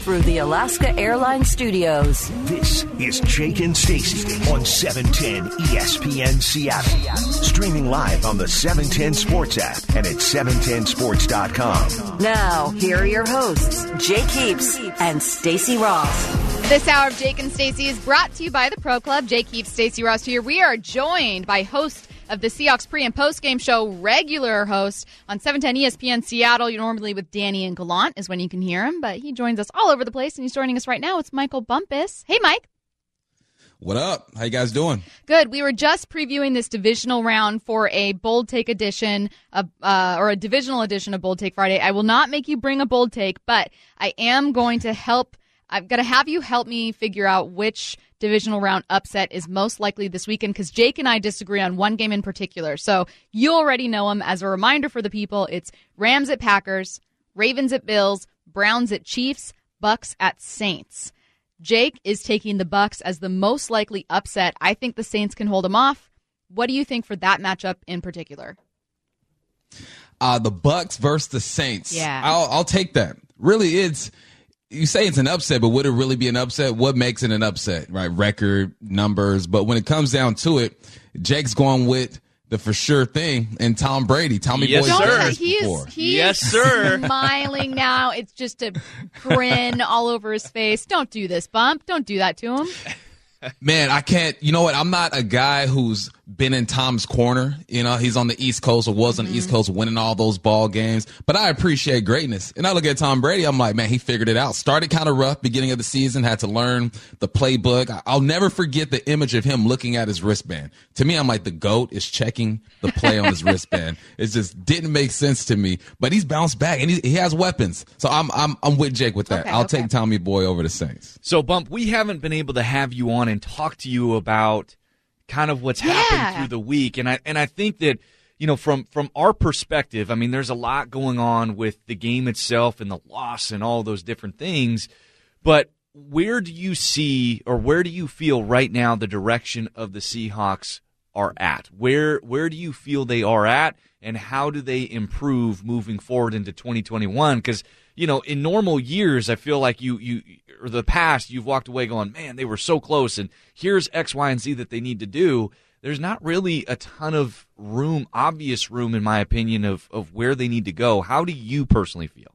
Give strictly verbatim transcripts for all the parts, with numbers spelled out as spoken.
through the Alaska Airlines studios. This is Jake and Stacey on seven ten E S P N Seattle. Streaming live on the seven ten Sports app and at seven ten sports dot com. Now, here are your hosts, Jake Heaps and Stacey Ross. This hour of Jake and Stacey is brought to you by the Pro Club. Jake Heaps, Stacey Ross here. We are joined by host of the Seahawks pre- and post-game show, regular host on seven ten E S P N Seattle. You're normally with Danny and Gallant is when you can hear him, but he joins us all over the place, and he's joining us right now. It's Michael Bumpus. Hey, Mike. What up? How you guys doing? Good. We were just previewing this divisional round for a Bold Take edition, of, uh, or a divisional edition of Bold Take Friday. I will not make you bring a bold take, but I am going to help. I've got to have you help me figure out which divisional round upset is most likely this weekend, because Jake and I disagree on one game in particular. So you already know them. As a reminder for the people, it's Rams at Packers, Ravens at Bills, Browns at Chiefs, Bucks at Saints. Jake is taking the Bucks as the most likely upset. I think the Saints can hold them off. What do you think for that matchup in particular? Uh, the Bucks versus the Saints. Yeah. I'll, I'll take that. Really, it's you say it's an upset, but would it really be an upset? What makes it an upset, right? Record, numbers. But when it comes down to it, Jake's going with the for sure thing and Tom Brady. Tommy yes, Boy sir. He is, he yes, is sir. smiling now. It's just a grin all over his face. Don't do this, Bump. Don't do that to him. Man, I can't. You know what? I'm not a guy who's been in Tom's corner. You know, he's on the East Coast or was on the mm-hmm. East Coast winning all those ball games. But I appreciate greatness. And I look at Tom Brady, I'm like, man, he figured it out. Started kind of rough beginning of the season, had to learn the playbook. I'll never forget the image of him looking at his wristband. To me, I'm like, the GOAT is checking the play on his wristband. It just didn't make sense to me. But he's bounced back, and he, he has weapons. So I'm I'm I'm with Jake with that. Okay, I'll okay. take Tommy Boy over the Saints. So, Bump, we haven't been able to have you on and talk to you about kind of what's yeah. happened through the week. And I and I think that, you know, from, from our perspective, I mean, there's a lot going on with the game itself and the loss and all those different things. But where do you see or where do you feel right now the direction of the Seahawks are at? Where where do you feel they are at, and how do they improve moving forward into twenty twenty-one? Because, you know, in normal years, I feel like you you or the past, you've walked away going, man, they were so close, and here's X, Y, and Z that they need to do. There's not really a ton of room, obvious room, in my opinion, of, of where they need to go. How do you personally feel?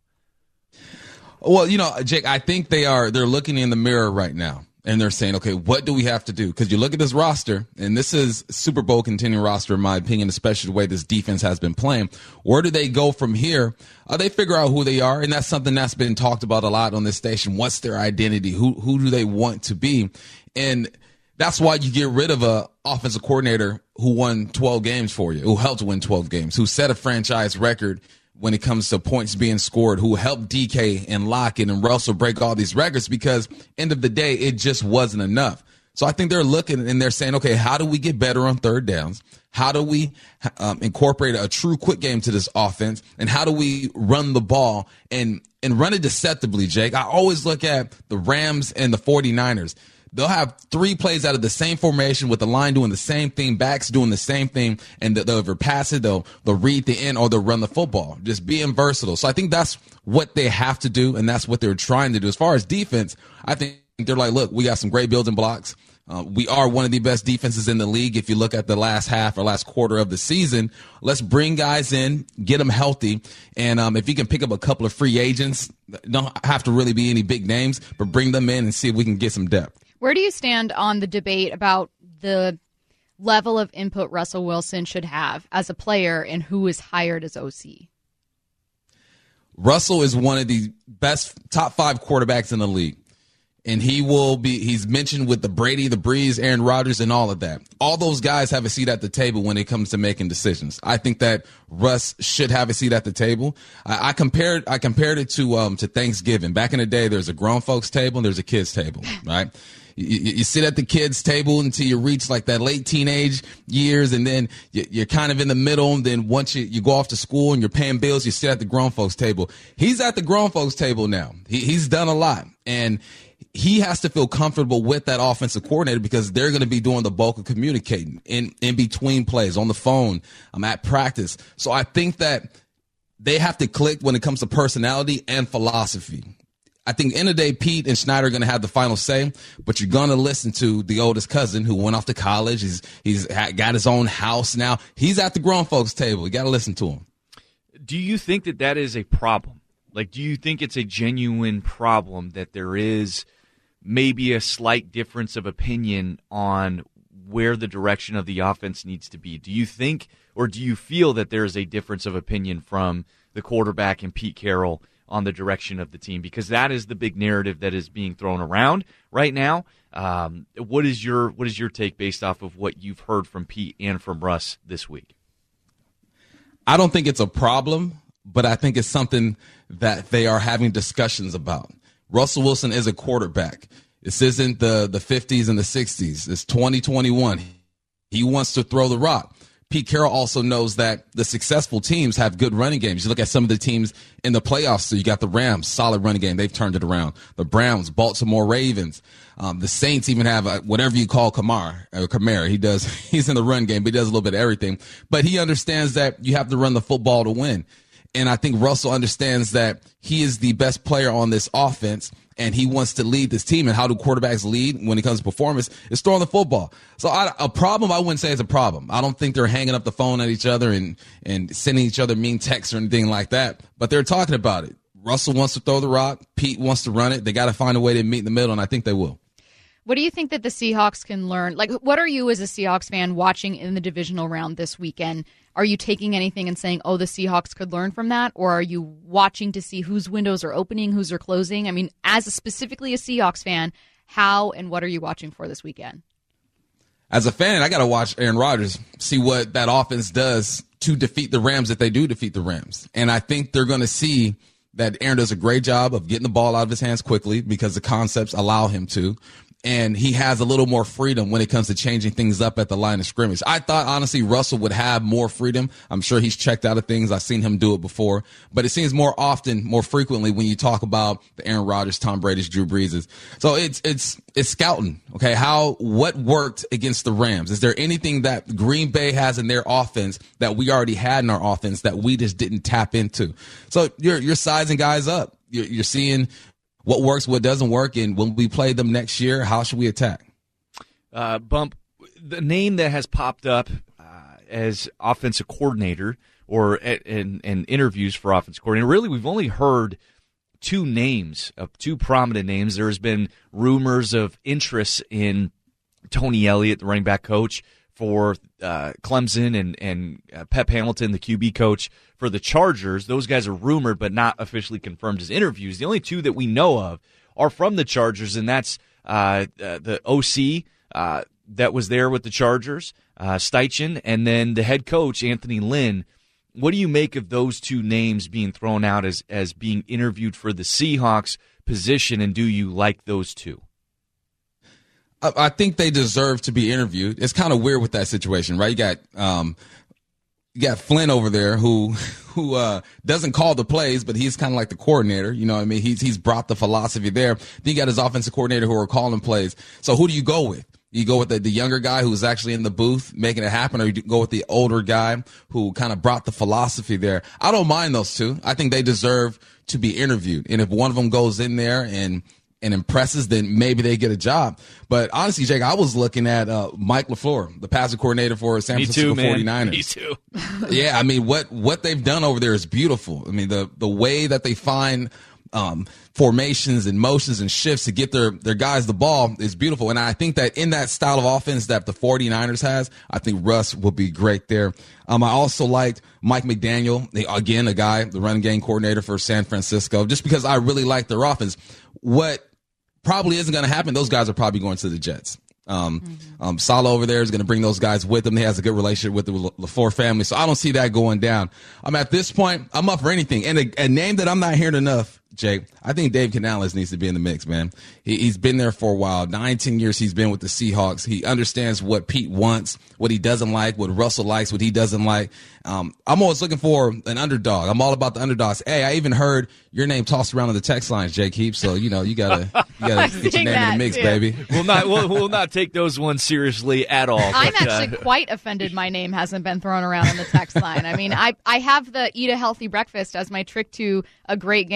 Well, you know, Jake, I think they are, they're looking in the mirror right now. And they're saying, okay, what do we have to do? Because you look at this roster, and this is Super Bowl contending roster, in my opinion, especially the way this defense has been playing. Where do they go from here? Uh, they figure out who they are, and that's something that's been talked about a lot on this station. What's their identity? Who who do they want to be? And that's why you get rid of a offensive coordinator who won twelve games for you, who helped win twelve games, who set a franchise record when it comes to points being scored, who helped D K and Lockett and Russell break all these records, because end of the day, it just wasn't enough. So I think they're looking and they're saying, okay, how do we get better on third downs? How do we um, incorporate a true quick game to this offense? And how do we run the ball and, and run it deceptively, Jake? I always look at the Rams and the forty-niners. They'll have three plays out of the same formation with the line doing the same thing, backs doing the same thing, and they'll either pass it, they'll, they'll read the end, or they'll run the football. Just being versatile. So I think that's what they have to do, and that's what they're trying to do. As far as defense, I think they're like, look, we got some great building blocks. Uh, we are one of the best defenses in the league. If you look at the last half or last quarter of the season, let's bring guys in, get them healthy. And um, if you can pick up a couple of free agents, don't have to really be any big names, but bring them in and see if we can get some depth. Where do you stand on the debate about the level of input Russell Wilson should have as a player and who is hired as O C? Russell is one of the best top five quarterbacks in the league. And he will be, he's mentioned with the Brady, the Breeze, Aaron Rodgers, and all of that. All those guys have a seat at the table when it comes to making decisions. I think that Russ should have a seat at the table. I, I compared, I compared it to, um, to Thanksgiving. Back in the day, there's a grown folks table and there's a kids table, right? You, you sit at the kids' table until you reach like that late teenage years, and then you, you're kind of in the middle. And then once you, you go off to school and you're paying bills, you sit at the grown folks' table. He's at the grown folks' table now. He, he's done a lot, and he has to feel comfortable with that offensive coordinator, because they're going to be doing the bulk of communicating in, in between plays, on the phone, I'm at practice. So I think that they have to click when it comes to personality and philosophy. I think end of the day, Pete and Schneider are going to have the final say, but you're going to listen to the oldest cousin who went off to college. He's he's got his own house now. He's at the grown folks table. You got to listen to him. Do you think that that is a problem? Like, do you think it's a genuine problem that there is maybe a slight difference of opinion on where the direction of the offense needs to be? Do you think, or do you feel that there is a difference of opinion from the quarterback and Pete Carroll on the direction of the team? Because that is the big narrative that is being thrown around right now. Um, what is your what is your take based off of what you've heard from Pete and from Russ this week? I don't think it's a problem, but I think it's something that they are having discussions about. Russell Wilson is a quarterback. This isn't the, the fifties and the sixties. It's twenty twenty-one. He wants to throw the rock. Pete Carroll also knows that the successful teams have good running games. You look at some of the teams in the playoffs. So you got the Rams, solid running game. They've turned it around. The Browns, Baltimore Ravens. Um, the Saints even have a, whatever you call Kamara, or Kamara. He does, he's in the run game, but he does a little bit of everything. But he understands that you have to run the football to win. And I think Russell understands that he is the best player on this offense, and he wants to lead this team. And how do quarterbacks lead when it comes to performance? Is throwing the football. So I, a problem, I wouldn't say it's a problem. I don't think they're hanging up the phone at each other and, and sending each other mean texts or anything like that. But they're talking about it. Russell wants to throw the rock. Pete wants to run it. They got to find a way to meet in the middle, and I think they will. What do you think that the Seahawks can learn? Like, what are you as a Seahawks fan watching in the divisional round this weekend? Are you taking anything and saying, oh, the Seahawks could learn from that? Or are you watching to see whose windows are opening, whose are closing? I mean, as a, specifically a Seahawks fan, how and what are you watching for this weekend? As a fan, I got to watch Aaron Rodgers, see what that offense does to defeat the Rams if they do defeat the Rams. And I think they're going to see that Aaron does a great job of getting the ball out of his hands quickly because the concepts allow him to. And he has a little more freedom when it comes to changing things up at the line of scrimmage. I thought, honestly, Russell would have more freedom. I'm sure he's checked out of things. I've seen him do it before. But it seems more often, more frequently when you talk about the Aaron Rodgers, Tom Brady's, Drew Breeses. So it's it's it's scouting, okay? How what worked against the Rams? Is there anything that Green Bay has in their offense that we already had in our offense that we just didn't tap into? So you're you're sizing guys up. You're, you're seeing what works, what doesn't work, and when we play them next year, how should we attack? Uh, Bump, the name that has popped up uh, as offensive coordinator or in, in interviews for offensive coordinator, really we've only heard two names, of two prominent names. There has been rumors of interest in Tony Elliott, the running back coach for uh, Clemson, and, and uh, Pep Hamilton, the Q B coach for the Chargers. Those guys are rumored but not officially confirmed as interviews. The only two that we know of are from the Chargers, and that's uh, uh, the O C uh, that was there with the Chargers, uh, Steichen, and then the head coach, Anthony Lynn. What do you make of those two names being thrown out as, as being interviewed for the Seahawks position, and do you like those two? I think they deserve to be interviewed. It's kind of weird with that situation, right? You got um, you got Flynn over there who who uh, doesn't call the plays, but he's kind of like the coordinator. You know what I mean? He's he's brought the philosophy there. Then you got his offensive coordinator who are calling plays. So who do you go with? You go with the, the younger guy who's actually in the booth making it happen, or you go with the older guy who kind of brought the philosophy there? I don't mind those two. I think they deserve to be interviewed. And if one of them goes in there and and impresses, then maybe they get a job. But honestly, Jake, I was looking at uh, Mike LaFleur, the passing coordinator for San Me Francisco too, man. forty-niners. Me too. Yeah, I mean, what what they've done over there is beautiful. I mean, the the way that they find um, formations and motions and shifts to get their, their guys the ball is beautiful. And I think that in that style of offense that the forty-niners has, I think Russ will be great there. Um, I also liked Mike McDaniel, again, a guy, the running game coordinator for San Francisco, just because I really like their offense. What probably isn't going to happen, those guys are probably going to the Jets. Um, mm-hmm. um, Saleh over there is going to bring those guys with him. He has a good relationship with the LaFleur family, so I don't see that going down. Um, at this point, I'm up for anything. And a, a name that I'm not hearing enough, Jake, I think Dave Canales needs to be in the mix, man. He, he's been there for a while. Nine, ten years he's been with the Seahawks. He understands what Pete wants, what he doesn't like, what Russell likes, what he doesn't like. Um, I'm always looking for an underdog. I'm all about the underdogs. Hey, I even heard your name tossed around on the text lines, Jake Heap. So, you know, you gotta, you gotta get your name in the mix, too. baby. We'll not, we'll, we'll not take those ones seriously at all. I'm but, actually uh, quite offended my name hasn't been thrown around on the text line. I mean, I, I have the eat a healthy breakfast as my trick to a great game every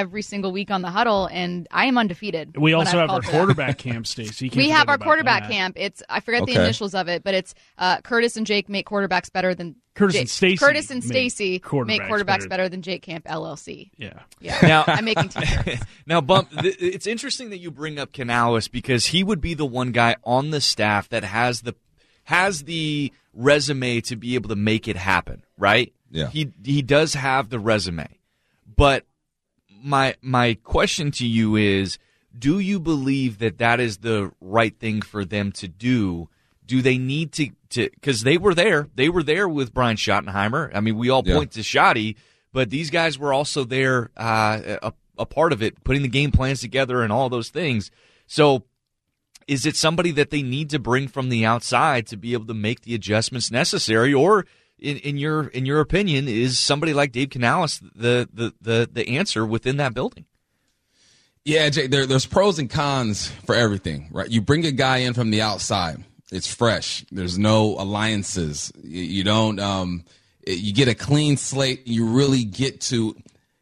every single week on the huddle, and I am undefeated. We also have our quarterback camp, Stacey. We have our quarterback that. camp. It's I forget okay. the initials of it, but it's uh, Curtis and Jake make quarterbacks better than Curtis Jake. and Stacey. Curtis and Stacey make quarterbacks, make quarterbacks better. better than Jake Camp L L C. Yeah, yeah. Now I'm making t-shirts. Now, Bump, th- it's interesting that you bring up Canales because he would be the one guy on the staff that has the has the resume to be able to make it happen, right? Yeah. He he does have the resume. But my my question to you is, do you believe that that is the right thing for them to do? Do they need to to because they were there. They were there with Brian Schottenheimer. I mean, we all point yeah. to Schotty, but these guys were also there, uh, a, a part of it, putting the game plans together and all those things. So is it somebody that they need to bring from the outside to be able to make the adjustments necessary, or in, in your in your opinion, is somebody like Dave Canales the the the, the answer within that building? Yeah, Jay, there, there's pros and cons for everything, right? You bring a guy in from the outside, it's fresh. There's no alliances. You, you don't. Um, you get a clean slate. You really get to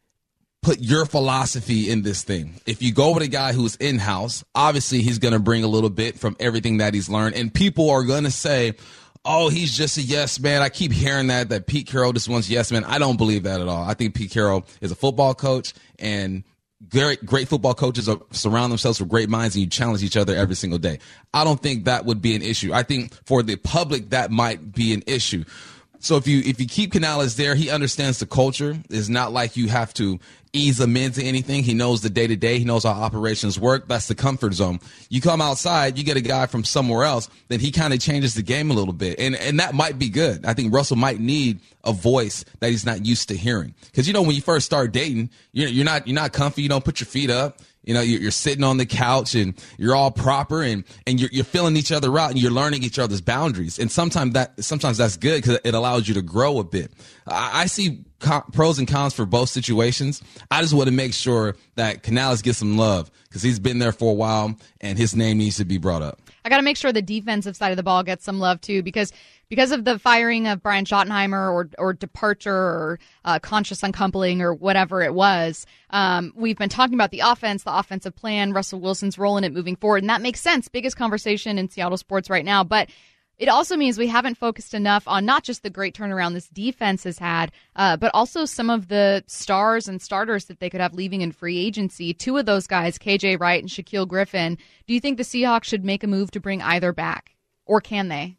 put your philosophy in this thing. If you go with a guy who's in-house, obviously he's going to bring a little bit from everything that he's learned. And people are going to say, oh, he's just a yes man. I keep hearing that, that Pete Carroll just wants yes man. I don't believe that at all. I think Pete Carroll is a football coach, and great, great football coaches are, surround themselves with great minds, and you challenge each other every single day. I don't think that would be an issue. I think for the public, that might be an issue. So if you if you keep Canales there, he understands the culture. It's not like you have to ease him into anything. He knows the day-to-day. He knows how operations work. That's the comfort zone. You come outside, you get a guy from somewhere else, then he kind of changes the game a little bit. And and that might be good. I think Russell might need a voice that he's not used to hearing. Because, you know, when you first start dating, you're, you're not you're not comfy. You don't put your feet up. You know, you're, you're sitting on the couch and you're all proper, and, and you're, you're filling each other out, and you're learning each other's boundaries. And sometimes that sometimes that's good because it allows you to grow a bit. I, I see co- pros and cons for both situations. I just want to make sure that Canales gets some love because he's been there for a while, and his name needs to be brought up. I got to make sure the defensive side of the ball gets some love too, because because of the firing of Brian Schottenheimer or or departure or uh, conscious uncoupling or whatever it was, um, we've been talking about the offense, the offensive plan, Russell Wilson's role in it moving forward, and that makes sense. Biggest conversation in Seattle sports right now, but it also means we haven't focused enough on not just the great turnaround this defense has had, uh, but also some of the stars and starters that they could have leaving in free agency. Two of those guys, K J Wright and Shaquille Griffin. Do you think the Seahawks should make a move to bring either back, or can they?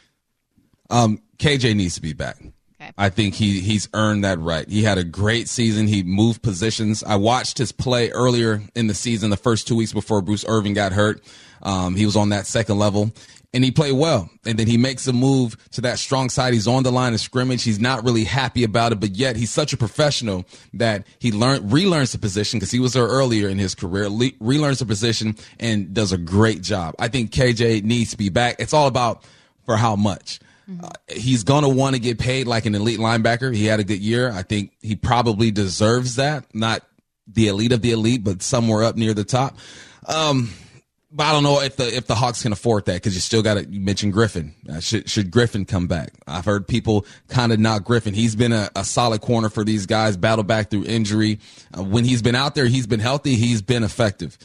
Um, K J needs to be back. Okay. I think he he's earned that right. He had a great season. He moved positions. I watched his play earlier in the season, the first two weeks before Bruce Irvin got hurt. Um, he was on that second level, and he played well. And then he makes a move to that strong side. He's on the line of scrimmage. He's not really happy about it, but yet he's such a professional that he learned relearns the position because he was there earlier in his career, le- relearns the position and does a great job. I think K J needs to be back. It's all about for how much. Uh, he's going to want to get paid like an elite linebacker. He had a good year. I think he probably deserves that. Not the elite of the elite, but somewhere up near the top. Um, but I don't know if the if the Hawks can afford that because you still got to, you mentioned Griffin. Uh, should, should Griffin come back? I've heard people kind of knock Griffin. He's been a, a solid corner for these guys, battle back through injury. Uh, when he's been out there, he's been healthy. He's been effective.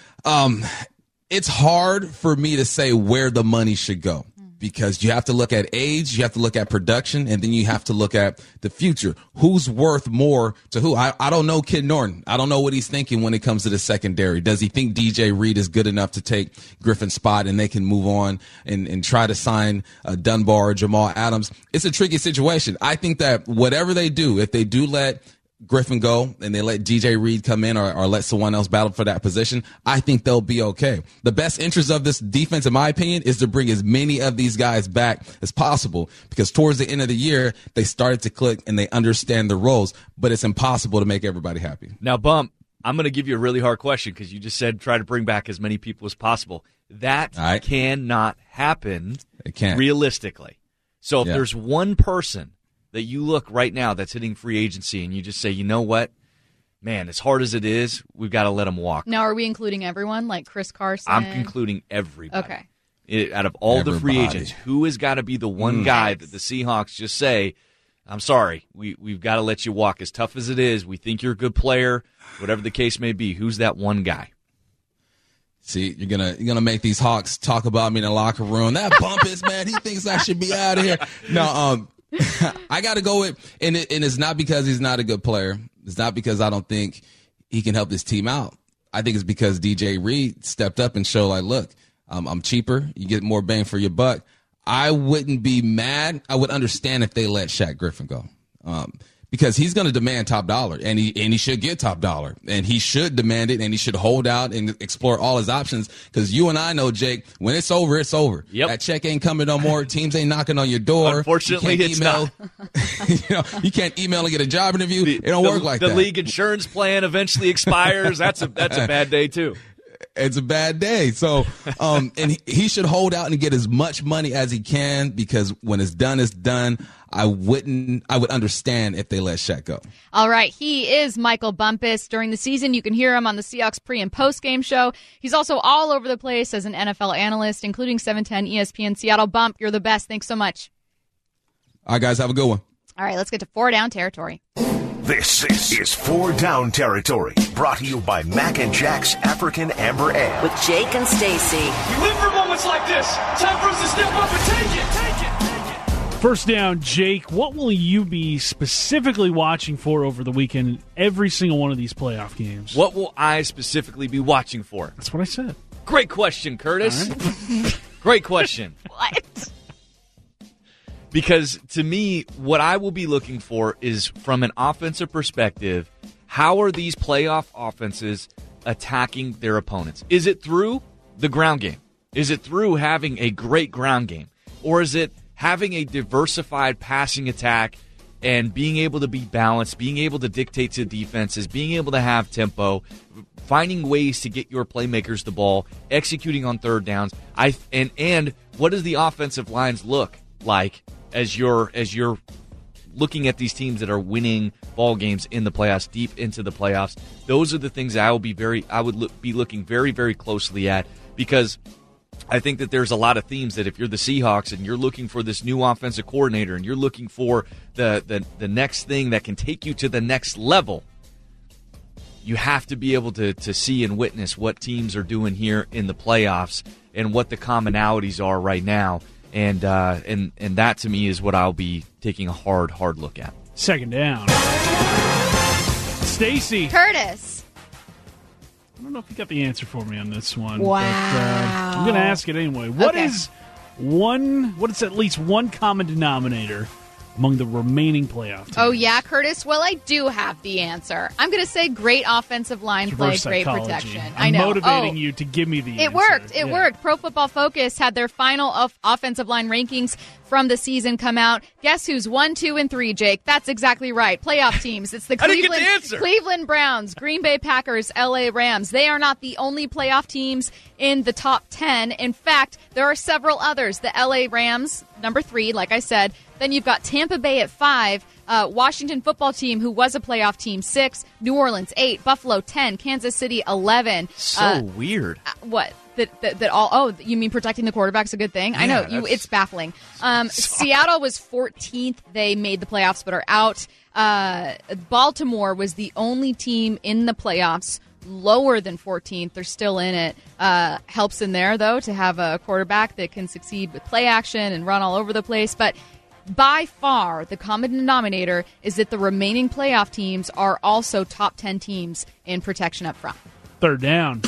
Um, it's hard for me to say where the money should go, because you have to look at age, you have to look at production, and then you have to look at the future. Who's worth more to who? I, I don't know Ken Norton. I don't know what he's thinking when it comes to the secondary. Does he think D J Reed is good enough to take Griffin's spot and they can move on and, and try to sign uh, Dunbar or Jamal Adams? It's a tricky situation. I think that whatever they do, if they do let Griffin go and they let D J Reed come in or, or let someone else battle for that position, I think they'll be okay. The best interest of this defense, in my opinion, is to bring as many of these guys back as possible, because towards the end of the year, they started to click and they understand the roles, but it's impossible to make everybody happy. Now, Bump, I'm going to give you a really hard question because you just said try to bring back as many people as possible. That right. cannot happen it can't. realistically. So if yeah. there's one person that you look right now that's hitting free agency and you just say, you know what, man, as hard as it is, we've got to let them walk. Now, are we including everyone, like Chris Carson? I'm concluding everybody. Okay. It, out of all everybody. the free agents, who has got to be the one mm. guy that the Seahawks just say, I'm sorry. We, we've got to let you walk. As tough as it is, we think you're a good player, whatever the case may be. Who's that one guy? See, you're gonna you're gonna make these Hawks talk about me in the locker room. That Bumpus, man, he thinks I should be out of here. No, um, I got to go with, and, it, and it's not because he's not a good player. It's not because I don't think he can help this team out. I think it's because D J Reed stepped up and showed, like, look, um, I'm cheaper. You get more bang for your buck. I wouldn't be mad. I would understand if they let Shaq Griffin go. Um, Because he's going to demand top dollar, and he and he should get top dollar, and he should demand it, and he should hold out and explore all his options. Because you and I know, Jake, when it's over, it's over. Yep. That check ain't coming no more. Teams ain't knocking on your door. Unfortunately, you it's email, not. you know, you can't email and get a job interview. The, it don't the, work like the that. The league insurance plan eventually expires. That's a that's a bad day too. It's a bad day. So, um, and he, he should hold out and get as much money as he can, because when it's done, it's done. I wouldn't, I would understand if they let Shaq go. All right. He is Michael Bumpus. During the season, you can hear him on the Seahawks pre and post game show. He's also all over the place as an N F L analyst, including seven ten E S P N Seattle. Bump, you're the best. Thanks so much. All right, guys, have a good one. All right, let's get to four down territory. This, this is Four Down Territory, brought to you by Mac and Jack's African Amber Ale. With Jake and Stacy. We live for moments like this. Time for us to step up and take it, take it, take it. First down, Jake, what will you be specifically watching for over the weekend in every single one of these playoff games? What will I specifically be watching for? That's what I said. Great question, Curtis. Right. Great question. What? Because to me, what I will be looking for is, from an offensive perspective, how are these playoff offenses attacking their opponents? Is it through the ground game? Is it through having a great ground game? Or is it having a diversified passing attack and being able to be balanced, being able to dictate to defenses, being able to have tempo, finding ways to get your playmakers the ball, executing on third downs? I and and what does the offensive lines look like as you're as you're looking at these teams that are winning ball games in the playoffs, deep into the playoffs? Those are the things that I will be very I would look, be looking very, very closely at, because I think that there's a lot of themes that if you're the Seahawks and you're looking for this new offensive coordinator and you're looking for the the, the next thing that can take you to the next level, you have to be able to to see and witness what teams are doing here in the playoffs and what the commonalities are right now. And uh, and and that, to me, is what I'll be taking a hard, hard look at. Second down. Stacy. Curtis. I don't know if you got the answer for me on this one. Wow. But, uh, I'm going to ask it anyway. What Okay. is one, what is at least one common denominator among the remaining playoff teams? Oh, yeah, Curtis? Well, I do have the answer. I'm going to say great offensive line play, Reverse great psychology. protection. I'm I know. motivating oh. you to give me the answer. It worked. It Yeah. worked. Pro Football Focus had their final of offensive line rankings from the season come out. Guess who's one, two, and three, Jake? That's exactly right. Playoff teams. It's the I didn't get Cleveland, the answer. Cleveland Browns, Green Bay Packers, L A Rams. They are not the only playoff teams in the top ten. In fact, there are several others. The L A Rams, number three, like I said. Then you've got Tampa Bay at five, uh, Washington football team, who was a playoff team, six, New Orleans, eight, Buffalo, ten, Kansas City, eleven. So Uh, weird. what? That, that that all? Oh, you mean protecting the quarterback's a good thing? I know Yeah, you. that's- It's baffling. Um, Seattle was fourteenth. They made the playoffs, but are out. Uh, Baltimore was the only team in the playoffs lower than fourteenth. They're still in it. Uh, helps in there though to have a quarterback that can succeed with play action and run all over the place, but. By far, the common denominator is that the remaining playoff teams are also top ten teams in protection up front. Third down.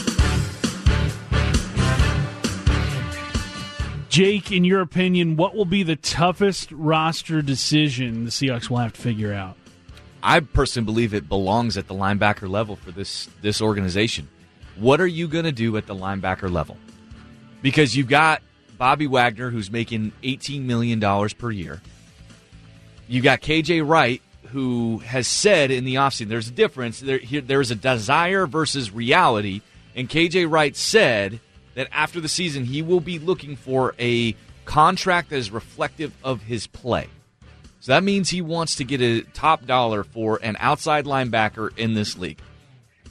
Jake, in your opinion, what will be the toughest roster decision the Seahawks will have to figure out? I personally believe it belongs at the linebacker level for this this organization. What are you going to do at the linebacker level? Because you've got Bobby Wagner, who's making eighteen million dollars per year. You got K J Wright, who has said in the offseason, there's a difference. There, here, there's a desire versus reality. And K J Wright said that after the season, he will be looking for a contract that is reflective of his play. So that means he wants to get a top dollar for an outside linebacker in this league.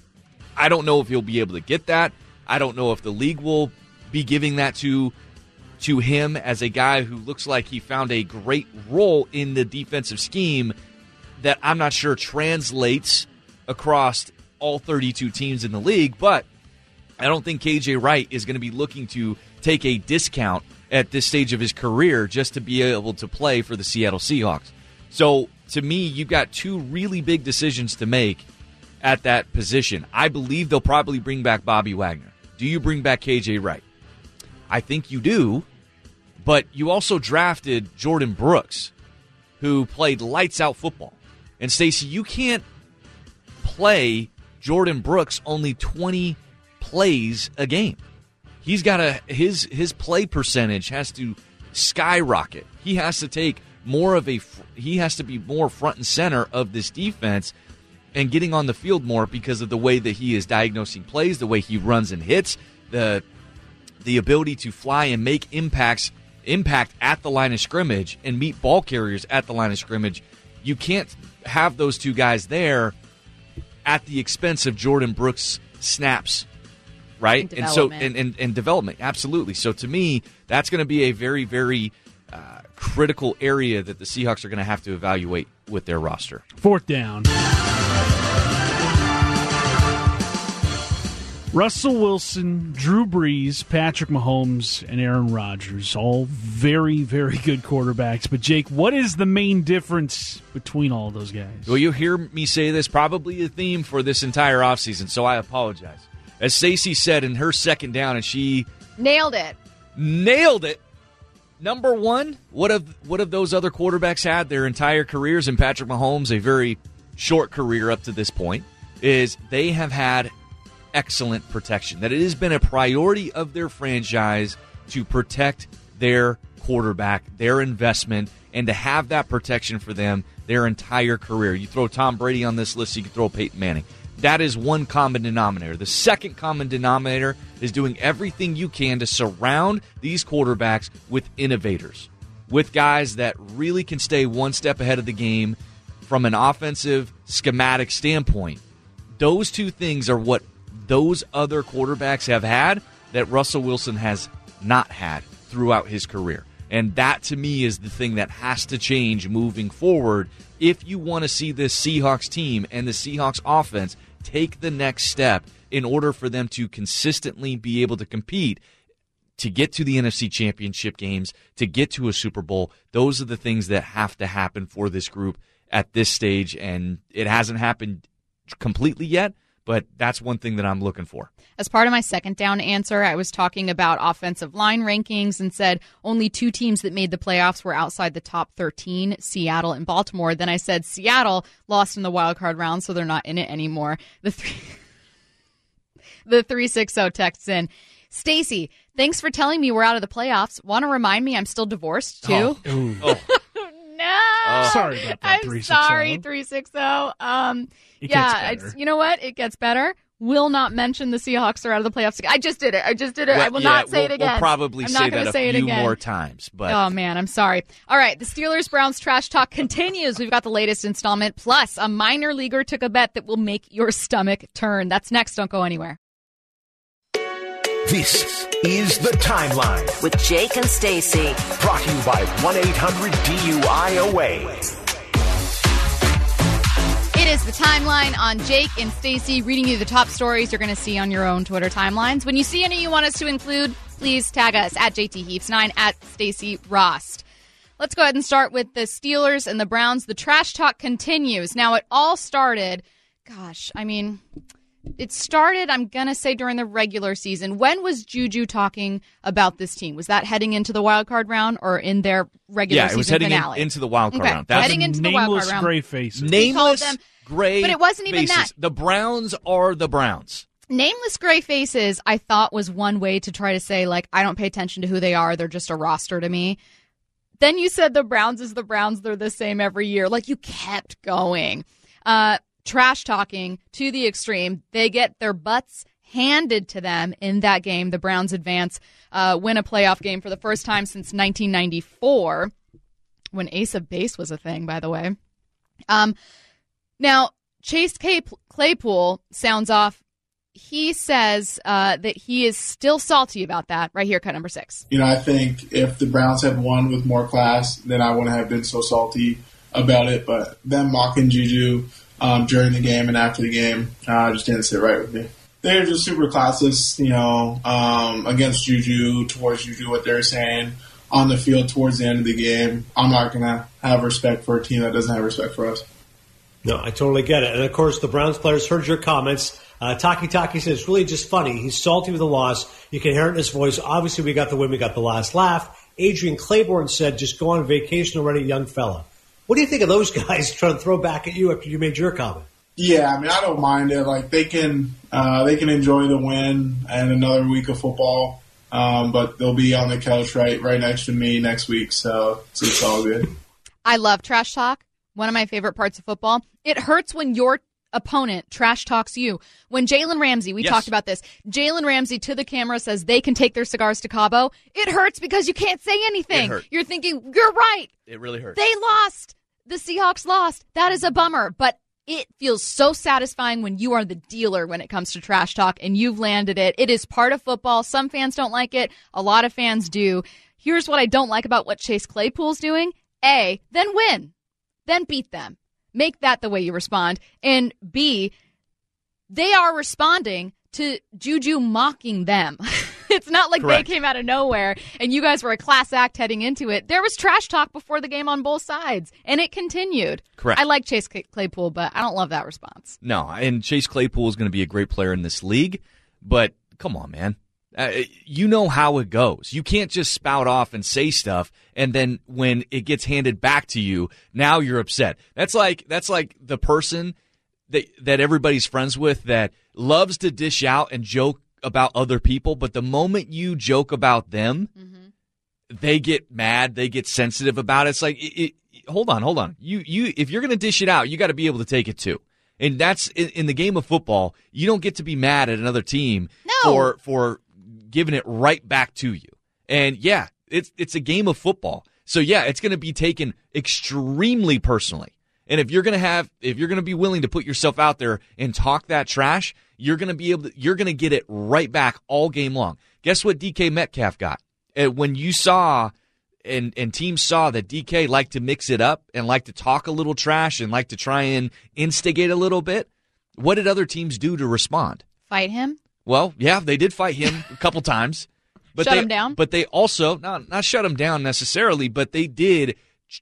I don't know if he'll be able to get that. I don't know if the league will be giving that to to him as a guy who looks like he found a great role in the defensive scheme that I'm not sure translates across all thirty-two teams in the league, but I don't think K J Wright is going to be looking to take a discount at this stage of his career just to be able to play for the Seattle Seahawks. So, to me, you've got two really big decisions to make at that position. I believe they'll probably bring back Bobby Wagner. Do you bring back K J Wright? I think you do, but you also drafted Jordan Brooks, who played lights-out football. And, Stacey, you can't play Jordan Brooks only twenty plays a game. He's got a his his play percentage has to skyrocket. He has to take more of a he has to be more front and center of this defense and getting on the field more because of the way that he is diagnosing plays, the way he runs and hits, the the ability to fly and make impacts impact at the line of scrimmage and meet ball carriers at the line of scrimmage. You can't have those two guys there at the expense of Jordan Brooks' snaps, right? And and so and, and, and development, absolutely. So to me, that's going to be a very, very uh, critical area that the Seahawks are going to have to evaluate with their roster. Fourth down. Russell Wilson, Drew Brees, Patrick Mahomes, and Aaron Rodgers, all very, very good quarterbacks. But, Jake, what is the main difference between all of those guys? Well, you hear me say this, probably a theme for this entire offseason, so I apologize. As Stacey said in her second down, and she Nailed it. nailed it. Number one, what have what have those other quarterbacks had their entire careers, and Patrick Mahomes, a very short career up to this point, is they have had excellent protection. That it has been a priority of their franchise to protect their quarterback, their investment, and to have that protection for them their entire career. You throw Tom Brady on this list, you can throw Peyton Manning. That is one common denominator. The second common denominator is doing everything you can to surround these quarterbacks with innovators, with guys that really can stay one step ahead of the game from an offensive schematic standpoint. Those two things are what those other quarterbacks have had that Russell Wilson has not had throughout his career. And that, to me, is the thing that has to change moving forward if you want to see this Seahawks team and the Seahawks offense take the next step in order for them to consistently be able to compete, to get to the N F C Championship games, to get to a Super Bowl. Those are the things that have to happen for this group at this stage, and it hasn't happened completely yet, but that's one thing that I'm looking for. As part of my second down answer, I was talking about offensive line rankings and said only two teams that made the playoffs were outside the top thirteen, Seattle and Baltimore. Then I said Seattle lost in the wild card round, so they're not in it anymore. The three, the three six zero texts in. Stacey, thanks for telling me we're out of the playoffs. Want to remind me I'm still divorced, too? Oh. oh. No. Oh. Sorry about that, I'm three six zero. sorry, three six zero. Um, It yeah, gets better. it's, you know what? It gets better. Will not mention the Seahawks are out of the playoffs. I just did it. I just did it. Well, I will yeah, not say we'll, it again. We'll probably I'm say not gonna that a say few it again. more times. But Oh, man, I'm sorry. All right, the Steelers-Browns trash talk continues. We've got the latest installment. Plus, a minor leaguer took a bet that will make your stomach turn. That's next. Don't go anywhere. This is The Timeline, with Jake and Stacey. brought to you by one eight hundred D U I O A. It is the timeline on Jake and Stacey, reading you the top stories you're going to see on your own Twitter timelines. When you see any you want us to include, please tag us at J T Heaps nine, at Stacey Rost. Let's go ahead and start with the Steelers and the Browns. The trash talk continues. Now, it all started, gosh, I mean, it started, I'm going to say, during the regular season. When was Juju talking about this team? Was that heading into the wild card round or in their regular yeah, season it was heading in, finale? into the wild card Okay. round. That's Heading into the wild Nameless card round. gray faces. nameless them- gray but it wasn't even faces. that. The Browns are the Browns. Nameless gray faces, I thought, was one way to try to say, like, I don't pay attention to who they are. They're just a roster to me. Then you said the Browns is the Browns. They're the same every year. Like, you kept going. Uh, trash talking to the extreme. They get their butts handed to them in that game. The Browns advance, uh, win a playoff game for the first time since nineteen ninety-four, when Ace of Base was a thing, by the way. Um, now, Chase K- Claypool sounds off he says uh, that he is still salty about that. Right here, cut number six. You know, I think if the Browns had won with more class, then I wouldn't have been so salty about it. But them mocking Juju um, during the game and after the game uh, just didn't sit right with me. They're just super classless, you know, um, against Juju, towards Juju, what they're saying on the field towards the end of the game. I'm not going to have respect for a team that doesn't have respect for us. No, I totally get it. And, of course, the Browns players heard your comments. Uh, Taki Taki says it's really just funny. He's salty with the loss. You can hear it in his voice. Obviously, we got the win. We got the last laugh. Adrian Claiborne said, just go on vacation already, young fella. What do you think of those guys trying to throw back at you after you made your comment? Yeah, I mean, I don't mind it. Like, they can uh, they can enjoy the win and another week of football, um, but they'll be on the couch right right next to me next week, so it's, it's all good. I love trash talk. One of my favorite parts of football. It hurts when your opponent trash talks you. When Jalen Ramsey, we yes. talked about this, Jalen Ramsey to the camera says they can take their cigars to Cabo. It hurts because you can't say anything. You're thinking, you're right. It really hurts. They lost. The Seahawks lost. That is a bummer, but it feels so satisfying when you are the dealer when it comes to trash talk and you've landed it. It is part of football. Some fans don't like it. A lot of fans do. Here's what I don't like about what Chase Claypool's doing. A, then win. Then beat them. Make that the way you respond. And B, they are responding to Juju mocking them. It's not like Correct. They came out of nowhere and you guys were a class act heading into it. There was trash talk before the game on both sides, and it continued. Correct. I like Chase Claypool, but I don't love that response. No, and Chase Claypool is going to be a great player in this league, but come on, man. Uh, you know how it goes. You can't just spout off and say stuff, and then when it gets handed back to you, now you're upset. That's like that's like the person that that everybody's friends with that loves to dish out and joke about other people, but the moment you joke about them, mm-hmm. they get mad, they get sensitive about it. It's like, it, it, hold on, hold on. You, you, if you're going to dish it out, you got to be able to take it too. And that's in, in the game of football. You don't get to be mad at another team no. for for giving it right back to you. And yeah, it's it's a game of football. So yeah, it's going to be taken extremely personally. And if you're going to have, if you're going to be willing to put yourself out there and talk that trash, you're going to be able to, you're going to get it right back all game long. Guess what D K Metcalf got? And when you saw and and teams saw that D K liked to mix it up and liked to talk a little trash and liked to try and instigate a little bit, what did other teams do to respond? Fight him? Well, yeah, they did fight him a couple times. But shut they, him down? But they also, not, not shut him down necessarily, but they did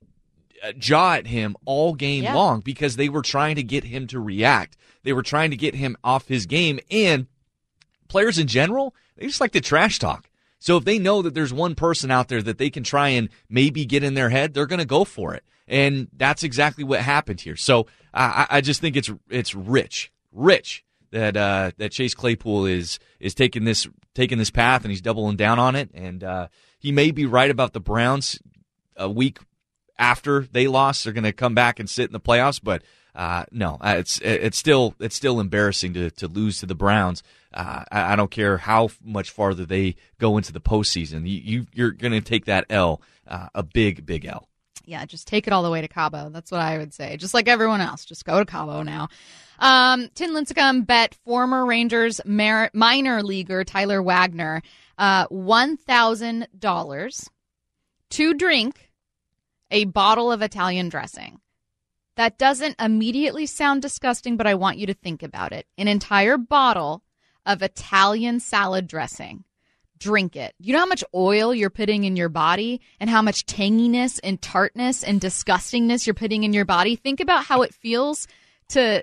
jaw at him all game yeah. long because they were trying to get him to react. They were trying to get him off his game. And players in general, they just like to trash talk. So if they know that there's one person out there that they can try and maybe get in their head, they're going to go for it. And that's exactly what happened here. So I, I just think it's it's rich, rich that uh, that Chase Claypool is is taking this taking this path and he's doubling down on it. And uh, he may be right about the Browns a week after they lost. They're going to come back and sit in the playoffs, but uh, no, it's it's still it's still embarrassing to to lose to the Browns. Uh, I, I don't care how much farther they go into the postseason. You, you you're going to take that L, uh, a big big L. Yeah, just take it all the way to Cabo. That's what I would say. Just like everyone else, just go to Cabo now. Um, Tim Lincecum bet former Rangers mar- minor leaguer Tyler Wagner uh, one thousand dollars to drink a bottle of Italian dressing. That doesn't immediately sound disgusting, but I want you to think about it. An entire bottle of Italian salad dressing. Drink it. You know how much oil you're putting in your body and how much tanginess and tartness and disgustingness you're putting in your body? Think about how it feels to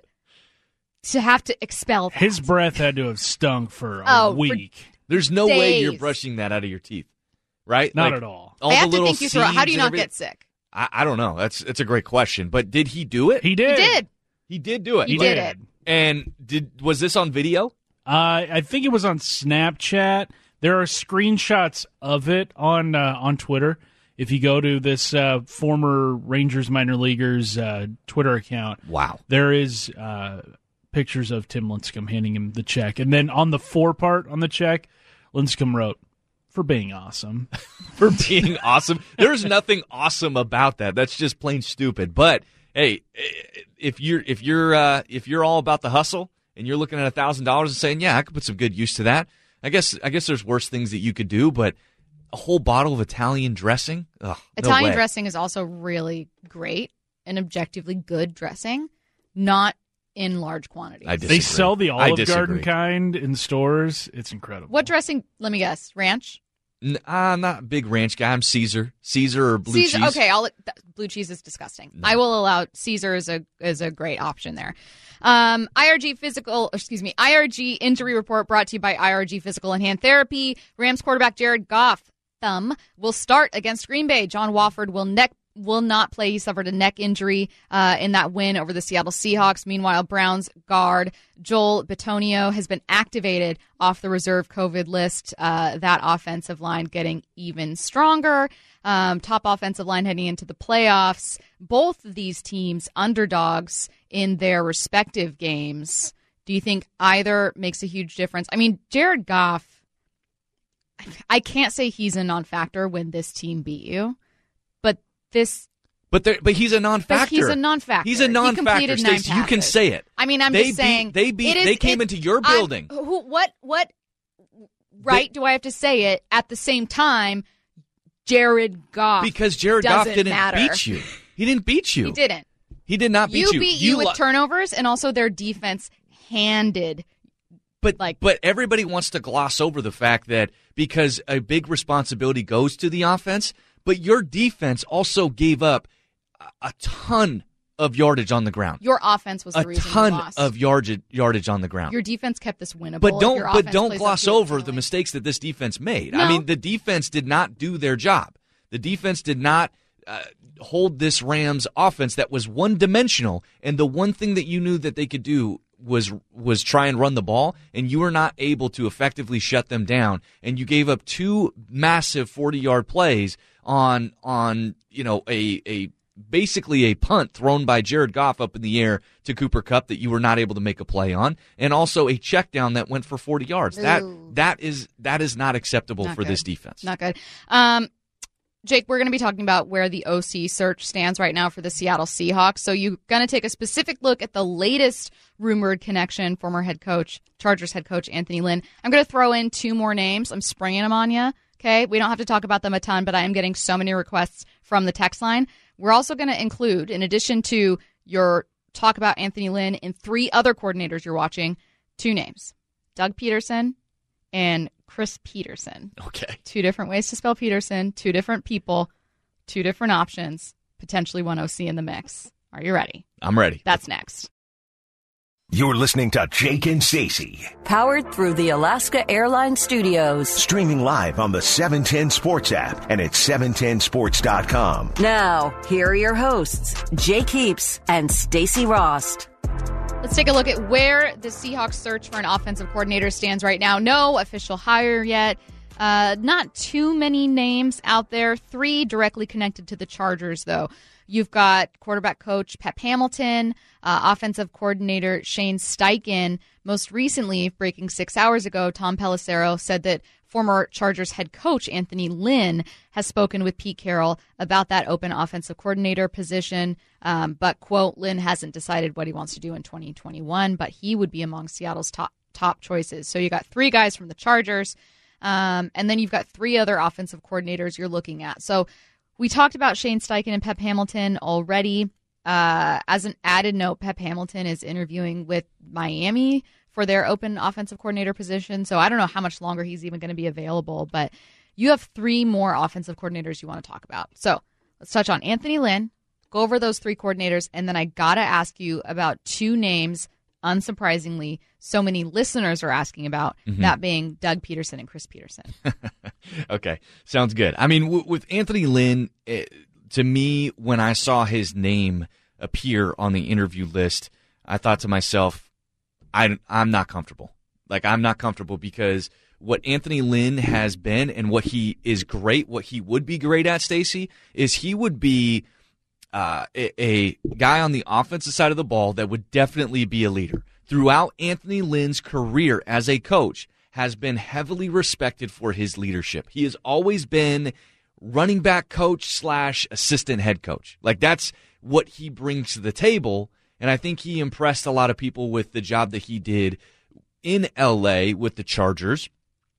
to have to expel that. His breath had to have stunk for a oh, week. For There's no days. way you're brushing that out of your teeth, right? Not like, at all. all I have the to little think you throw it. How do you seeds not and get sick? I, I don't know. That's it's a great question. But did he do it? He did. He did. He did do it. He did it. And did was this on video? Uh, I think it was on Snapchat. There are screenshots of it on uh, on Twitter. If you go to this uh, former Rangers minor leaguer's uh, Twitter account, wow, there is uh, pictures of Tim Lincecum handing him the check. And then on the for part on the check, Lincecum wrote, "For being awesome." For being awesome. There's nothing awesome about that. That's just plain stupid. But hey, if you're if you're uh, if you're all about the hustle and you're looking at one thousand dollars and saying, yeah, I could put some good use to that. I guess I guess there's worse things that you could do, but a whole bottle of Italian dressing? Ugh, Italian no way. dressing is also really great and objectively good dressing, not in large quantities. I disagree. They sell the I Olive disagree. Garden kind in stores. It's incredible. What dressing? Let me guess. Ranch? N- I'm not a big ranch guy. I'm Caesar. Caesar or blue Caesar, cheese. okay, I'll, th- blue cheese is disgusting. No. I will allow Caesar is a is a great option there. Um, I R G physical, excuse me, I R G injury report brought to you by I R G Physical and Hand Therapy. Rams quarterback Jared Goff, thumb, will start against Green Bay. John Wofford will neck will not play. He suffered a neck injury uh, in that win over the Seattle Seahawks. Meanwhile, Browns guard Joel Bitonio has been activated off the reserve COVID list. Uh, that offensive line getting even stronger. Um, top offensive line heading into the playoffs. Both of these teams underdogs in their respective games. Do you think either makes a huge difference? I mean, Jared Goff, I can't say he's a non-factor when this team beat you, but this... But there, but he's a non-factor. But he's a non-factor. He's a non-factor. He Stacey, you can say it. I mean, I'm they just beat, saying... They beat. It is, they came it, into your building. I, who, what, what right they, do I have to say it at the same time? Jared Goff Because Jared Goff didn't matter. beat you. He didn't beat you. He didn't. He did not beat you. You beat you, you with lo- turnovers, and also their defense handed. But like, but everybody wants to gloss over the fact that because a big responsibility goes to the offense, but your defense also gave up a ton of yardage on the ground. Your offense was the a reason ton you lost. of yardage yardage on the ground. Your defense kept this winnable. But don't Your but offense don't plays gloss up to it over finally. the mistakes that this defense made. No. I mean, the defense did not do their job. The defense did not uh, hold this Rams offense that was one-dimensional, and the one thing that you knew that they could do was was try and run the ball, and you were not able to effectively shut them down. And you gave up two massive forty-yard plays on on you know a a basically a punt thrown by Jared Goff up in the air to Cooper Kupp that you were not able to make a play on, and also a check down that went for forty yards. Ooh. That that is that is not acceptable Not for good. this defense. Not good. Um, Jake, we're going to be talking about where the O C search stands right now for the Seattle Seahawks. So you're going to take a specific look at the latest rumored connection, former head coach, Chargers head coach Anthony Lynn. I'm going to throw in two more names. I'm springing them on you. Okay, we don't have to talk about them a ton, but I am getting so many requests from the text line. We're also going to include, in addition to your talk about Anthony Lynn and three other coordinators you're watching, two names, Doug Peterson and Chris Peterson. Okay. Two different ways to spell Peterson, two different people, two different options, potentially one O C in the mix. Are you ready? I'm ready. That's next. You're listening to Jake and Stacey. Powered through the Alaska Airlines Studios. Streaming live on the seven ten Sports app and at seven ten sports dot com. Now, here are your hosts, Jake Heaps and Stacey Rost. Let's take a look at where the Seahawks search for an offensive coordinator stands right now. No official hire yet. Uh, not too many names out there. Three directly connected to the Chargers, though. You've got quarterback coach Pep Hamilton, uh, offensive coordinator Shane Steichen. Most recently, breaking six hours ago, Tom Pelissero said that former Chargers head coach Anthony Lynn has spoken with Pete Carroll about that open offensive coordinator position. Um, but, quote, Lynn hasn't decided what he wants to do in twenty twenty-one, but he would be among Seattle's top top choices. So you got three guys from the Chargers, um, and then you've got three other offensive coordinators you're looking at. So we talked about Shane Steichen and Pep Hamilton already. Uh, as an added note, Pep Hamilton is interviewing with Miami for their open offensive coordinator position. So I don't know how much longer he's even going to be available, but you have three more offensive coordinators you want to talk about. So let's touch on Anthony Lynn, go over those three coordinators, and then I got to ask you about two names, unsurprisingly, so many listeners are asking about, mm-hmm. that being Doug Peterson and Chris Peterson. Okay, sounds good. I mean, w- with Anthony Lynn, it, to me, when I saw his name appear on the interview list, I thought to myself, I, I'm not comfortable. Like, I'm not comfortable because what Anthony Lynn has been and what he is great, what he would be great at, Stacey, is he would be uh, a, a guy on the offensive side of the ball that would definitely be a leader. Throughout Anthony Lynn's career as a coach, has been heavily respected for his leadership. He has always been running back coach slash assistant head coach. Like, that's what he brings to the table. And I think he impressed a lot of people with the job that he did in L A with the Chargers.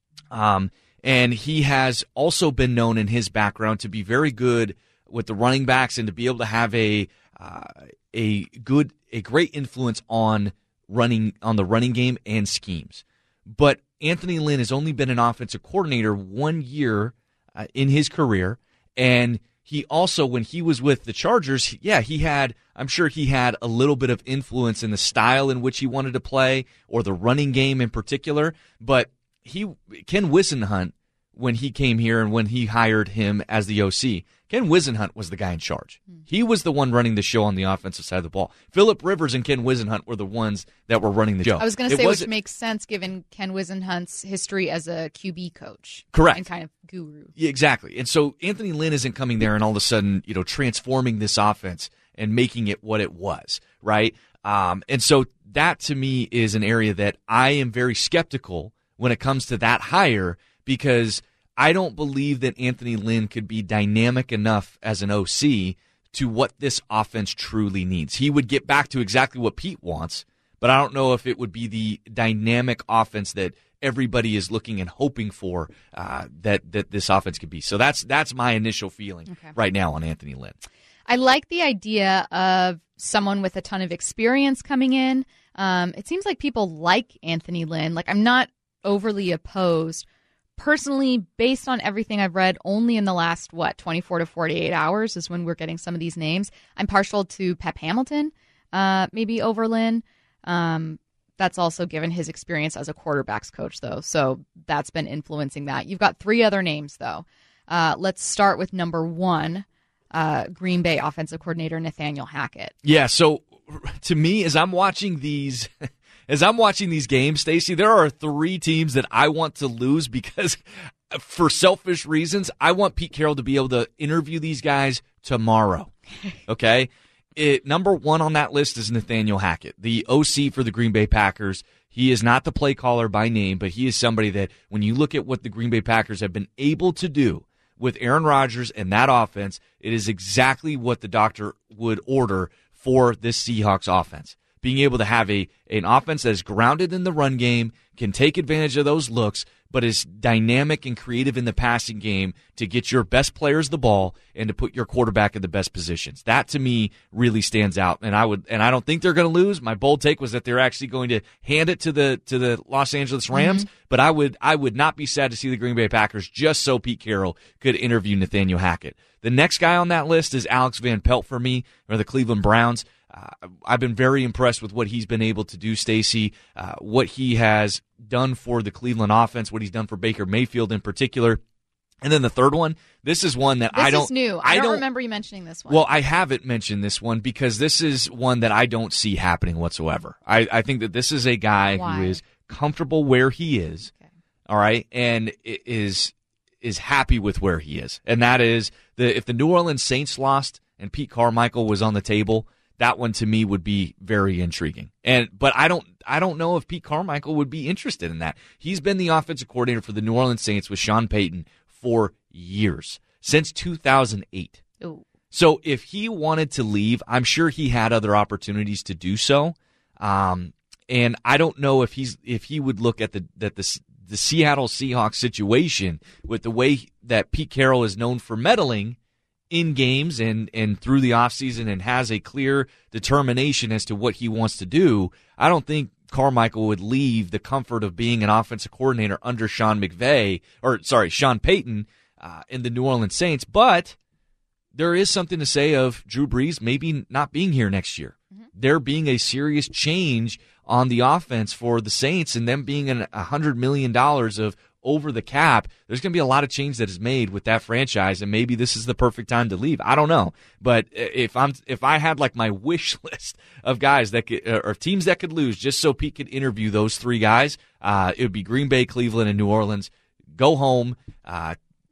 Um, and he has also been known in his background to be very good with the running backs and to be able to have a uh, a good, a great influence on running on the running game and schemes. But Anthony Lynn has only been an offensive coordinator one year uh, in his career, and he also, when he was with the Chargers, yeah, he had, I'm sure he had a little bit of influence in the style in which he wanted to play or the running game in particular. But he, Ken Whisenhunt, when he came here and when he hired him as the O C, Ken Whisenhunt was the guy in charge. He was the one running the show on the offensive side of the ball. Phillip Rivers and Ken Whisenhunt were the ones that were running the show. I was going to say, which makes sense given Ken Whisenhunt's history as a Q B coach. Correct. And kind of guru. Yeah, exactly. And so Anthony Lynn isn't coming there and all of a sudden, you know, transforming this offense and making it what it was, right? Um, and so that, to me, is an area that I am very skeptical when it comes to that hire, because I don't believe that Anthony Lynn could be dynamic enough as an O C to what this offense truly needs. He would get back to exactly what Pete wants, but I don't know if it would be the dynamic offense that everybody is looking and hoping for uh, that that this offense could be. So that's that's my initial feeling okay. right now on Anthony Lynn. I like the idea of someone with a ton of experience coming in. Um, it seems like people like Anthony Lynn. Like, I'm not overly opposed. Personally, based on everything I've read, only in the last, what, twenty-four to forty-eight hours is when we're getting some of these names. I'm partial to Pep Hamilton, uh, maybe over Lynn. Um, that's also given his experience as a quarterbacks coach, though. So that's been influencing that. You've got three other names, though. Uh, let's start with number one, uh, Green Bay offensive coordinator Nathaniel Hackett. Yeah, so to me, as I'm watching these... As I'm watching these games, Stacey, there are three teams that I want to lose because, for selfish reasons, I want Pete Carroll to be able to interview these guys tomorrow. Okay? It, number one on that list is Nathaniel Hackett, the O C for the Green Bay Packers. He is not the play caller by name, but he is somebody that, when you look at what the Green Bay Packers have been able to do with Aaron Rodgers and that offense, it is exactly what the doctor would order for this Seahawks offense. Being able to have a an offense that is grounded in the run game, can take advantage of those looks, but is dynamic and creative in the passing game to get your best players the ball and to put your quarterback in the best positions. That, to me, really stands out. And I would, and I don't think they're going to lose. My bold take was that they're actually going to hand it to the to the Los Angeles Rams. Mm-hmm. But I would I would not be sad to see the Green Bay Packers just so Pete Carroll could interview Nathaniel Hackett. The next guy on that list is Alex Van Pelt for me, or the Cleveland Browns. Uh, I've been very impressed with what he's been able to do, Stacey, uh, what he has done for the Cleveland offense, what he's done for Baker Mayfield in particular. And then the third one, this is one that this I don't... This is new. I, I don't, don't remember you mentioning this one. Well, I haven't mentioned this one because this is one that I don't see happening whatsoever. I, I think that this is a guy Why? who is comfortable where he is, okay. all right, and is is happy with where he is. And that is, the if the New Orleans Saints lost and Pete Carmichael was on the table, that one to me would be very intriguing. And but I don't I don't know if Pete Carmichael would be interested in that. He's been the offensive coordinator for the New Orleans Saints with Sean Payton for years, since two thousand eight. Ooh. So if he wanted to leave, I'm sure he had other opportunities to do so. Um, and I don't know if he's if he would look at the that the the Seattle Seahawks situation with the way that Pete Carroll is known for meddling in games and, and through the offseason and has a clear determination as to what he wants to do. I don't think Carmichael would leave the comfort of being an offensive coordinator under Sean McVay, or sorry, Sean Payton uh, in the New Orleans Saints. But there is something to say of Drew Brees maybe not being here next year. Mm-hmm. There being a serious change on the offense for the Saints and them being an one hundred million dollars of over the cap. There's going to be a lot of change that is made with that franchise, and maybe this is the perfect time to leave. I don't know, but if I'm if I had like my wish list of guys that could, or teams that could lose, just so Pete could interview those three guys, uh, it would be Green Bay, Cleveland, and New Orleans. Go home, uh,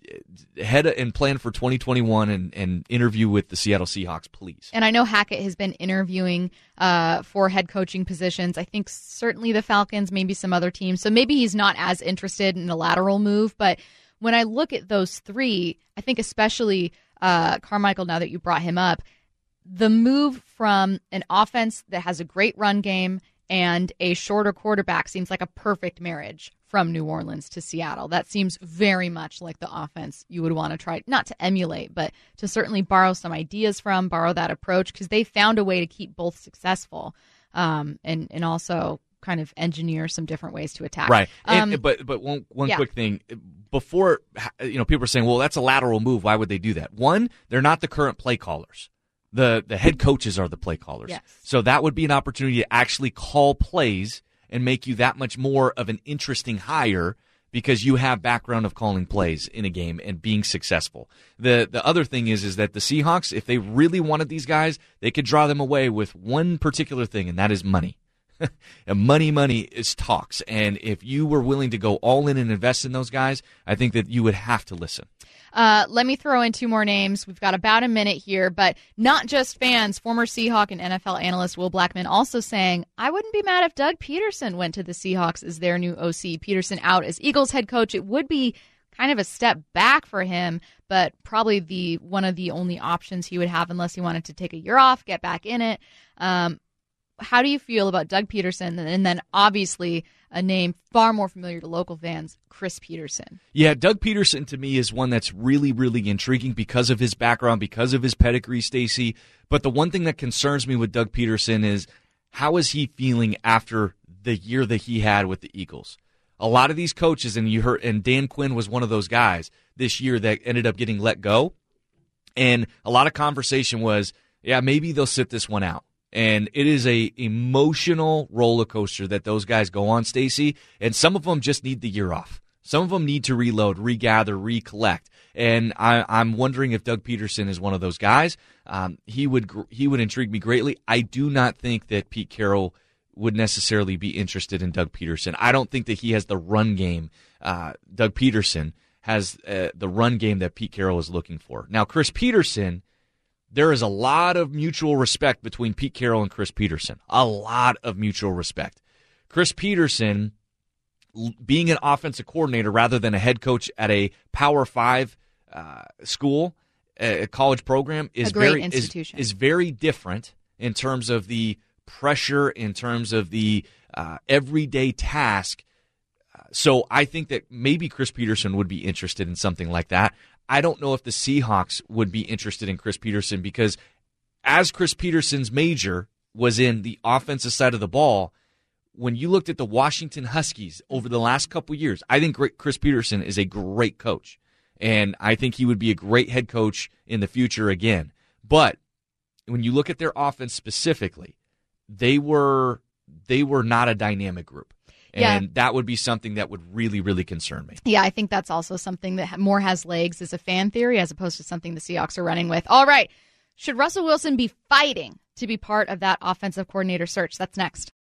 head and plan for twenty twenty-one, and, and interview with the Seattle Seahawks, please. And I know Hackett has been interviewing uh, for head coaching positions. I think certainly the Falcons, maybe some other teams. So maybe he's not as interested in a lateral move. But when I look at those three, I think especially uh, Carmichael, now that you brought him up, the move from an offense that has a great run game and a shorter quarterback seems like a perfect marriage from New Orleans to Seattle. That seems very much like the offense you would want to try, not to emulate, but to certainly borrow some ideas from, borrow that approach, because they found a way to keep both successful um, and, and also kind of engineer some different ways to attack. Right. Um, and, but but one, one yeah. quick thing. Before, you know, people are saying, well, that's a lateral move. Why would they do that? One, they're not the current play callers. The the head coaches are the play callers. Yes. So that would be an opportunity to actually call plays and make you that much more of an interesting hire because you have background of calling plays in a game and being successful. The the other thing is is that the Seahawks, if they really wanted these guys, they could draw them away with one particular thing, and that is money. And money, money is talks. And if you were willing to go all in and invest in those guys, I think that you would have to listen. Uh, let me throw in two more names. We've got about a minute here, but not just fans. Former Seahawk and N F L analyst Will Blackman also saying, I wouldn't be mad if Doug Peterson went to the Seahawks as their new O C. Peterson out as Eagles head coach. It would be kind of a step back for him, but probably the one of the only options he would have unless he wanted to take a year off, get back in it. Um, How do you feel about Doug Peterson and then obviously a name far more familiar to local fans, Chris Peterson? Yeah, Doug Peterson to me is one that's really, really intriguing because of his background, because of his pedigree, Stacey. But the one thing that concerns me with Doug Peterson is how is he feeling after the year that he had with the Eagles? A lot of these coaches, and you heard, and Dan Quinn was one of those guys this year that ended up getting let go. And a lot of conversation was, yeah, maybe they'll sit this one out. And it is a emotional roller coaster that those guys go on, Stacey. And some of them just need the year off. Some of them need to reload, regather, recollect. And I, I'm wondering if Doug Peterson is one of those guys. Um, he would he would intrigue me greatly. I do not think that Pete Carroll would necessarily be interested in Doug Peterson. I don't think that he has the run game. Uh, Doug Peterson has uh, the run game that Pete Carroll is looking for. Now, Chris Peterson, there is a lot of mutual respect between Pete Carroll and Chris Peterson. A lot of mutual respect. Chris Peterson, being an offensive coordinator rather than a head coach at a Power Five uh, school, a college program, is a great very institution. Is, is very different in terms of the pressure, in terms of the uh, everyday task. So I think that maybe Chris Peterson would be interested in something like that. I don't know if the Seahawks would be interested in Chris Peterson because as Chris Peterson's major was in the offensive side of the ball, when you looked at the Washington Huskies over the last couple years, I think Chris Peterson is a great coach. And I think he would be a great head coach in the future again. But when you look at their offense specifically, they were they were not a dynamic group. And yeah. that would be something that would really, really concern me. Yeah, I think that's also something that more has legs as a fan theory as opposed to something the Seahawks are running with. All right. Should Russell Wilson be fighting to be part of that offensive coordinator search? That's next.